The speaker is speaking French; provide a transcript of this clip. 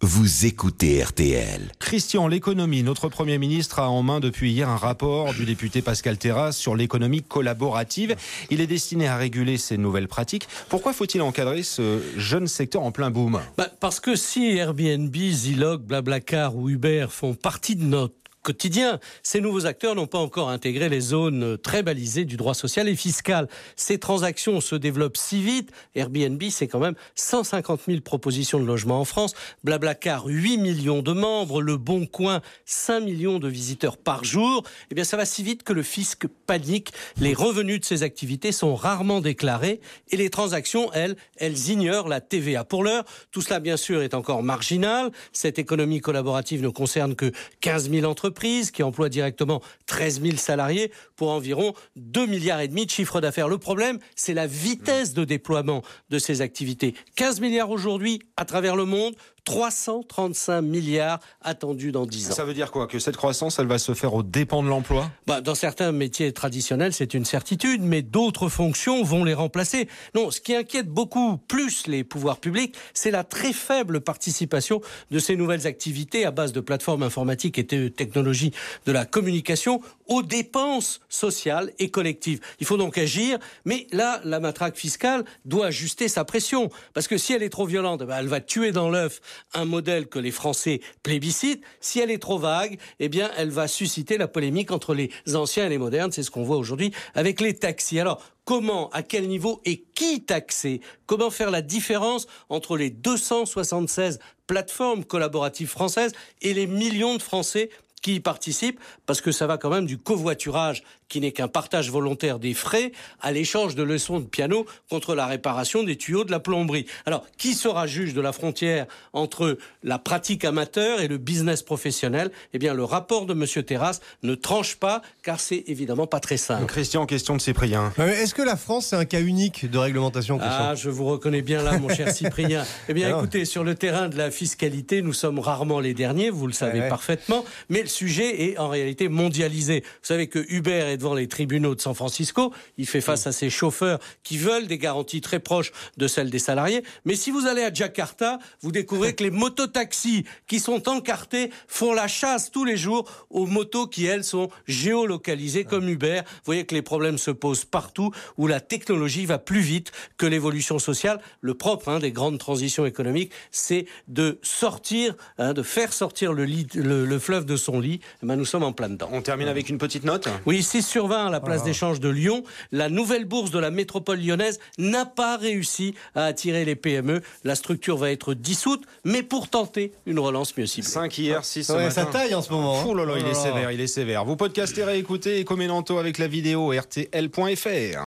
vous écoutez RTL. Christian, l'économie. Notre Premier ministre a en main depuis hier un rapport du député Pascal Terrasse sur l'économie collaborative. Il est destiné à réguler ces nouvelles pratiques. Pourquoi faut-il encadrer ce jeune secteur en plein boom ? Parce que si Airbnb, Zilog, Blablacar ou Uber font partie de notre quotidien, ces nouveaux acteurs n'ont pas encore intégré les zones très balisées du droit social et fiscal. Ces transactions se développent si vite. Airbnb, c'est quand même 150 000 propositions de logement en France. Blablacar, 8 millions de membres. Le Bon Coin, 5 millions de visiteurs par jour. Eh bien, ça va si vite que le fisc panique. Les revenus de ces activités sont rarement déclarés et les transactions, elles ignorent la TVA. Pour l'heure, tout cela, bien sûr, est encore marginal. Cette économie collaborative ne concerne que 15 000 entreprises qui emploient directement 13 000 salariés pour environ 2,5 milliards de chiffre d'affaires. Le problème, c'est la vitesse de déploiement de ces activités. 15 milliards aujourd'hui à travers le monde, 335 milliards attendus dans 10 ans. Ça veut dire quoi ? Que cette croissance, elle va se faire aux dépens de l'emploi ? Dans certains métiers traditionnels, c'est une certitude, mais d'autres fonctions vont les remplacer. Non, ce qui inquiète beaucoup plus les pouvoirs publics, c'est la très faible participation de ces nouvelles activités à base de plateformes informatiques et de technologies de la communication aux dépenses sociales et collectives. Il faut donc agir, mais là, la matraque fiscale doit ajuster sa pression, parce que si elle est trop violente, elle va tuer dans l'œuf un modèle que les Français plébiscitent. Si elle est trop vague, eh bien, elle va susciter la polémique entre les anciens et les modernes. C'est ce qu'on voit aujourd'hui avec les taxis. Alors, comment, à quel niveau et qui taxer ? Comment faire la différence entre les 276 plateformes collaboratives françaises et les millions de Français qui y participent, parce que ça va quand même du covoiturage, qui n'est qu'un partage volontaire des frais, à l'échange de leçons de piano contre la réparation des tuyaux de la plomberie. Alors, qui sera juge de la frontière entre la pratique amateur et le business professionnel ? Eh bien, le rapport de M. Terrasse ne tranche pas, car c'est évidemment pas très simple. Christian, question de Cyprien. Est-ce que la France, c'est un cas unique de réglementation, Christian ? Ah, je vous reconnais bien là, mon cher Cyprien. Eh bien, écoutez, sur le terrain de la fiscalité, nous sommes rarement les derniers, vous le savez parfaitement, mais le sujet est en réalité mondialisé. Vous savez que Uber est devant les tribunaux de San Francisco, il fait face à ses chauffeurs qui veulent des garanties très proches de celles des salariés, mais si vous allez à Jakarta, vous découvrez que les mototaxis qui sont encartés font la chasse tous les jours aux motos qui, elles, sont géolocalisées comme Uber. Vous voyez que les problèmes se posent partout où la technologie va plus vite que l'évolution sociale. Le propre des grandes transitions économiques, c'est de sortir, de faire sortir le fleuve de son lit. Nous sommes en plein dedans. On termine avec une petite note ? Oui, 6/20 à la place d'échange de Lyon. La nouvelle bourse de la métropole lyonnaise n'a pas réussi à attirer les PME. La structure va être dissoute, mais pour tenter une relance mieux ciblée. 5 hier, 6 ce matin. Ça taille en ce moment. Oh là là, il est sévère. Vous podcastez, réécoutez Ecoménanto avec la vidéo rtl.fr.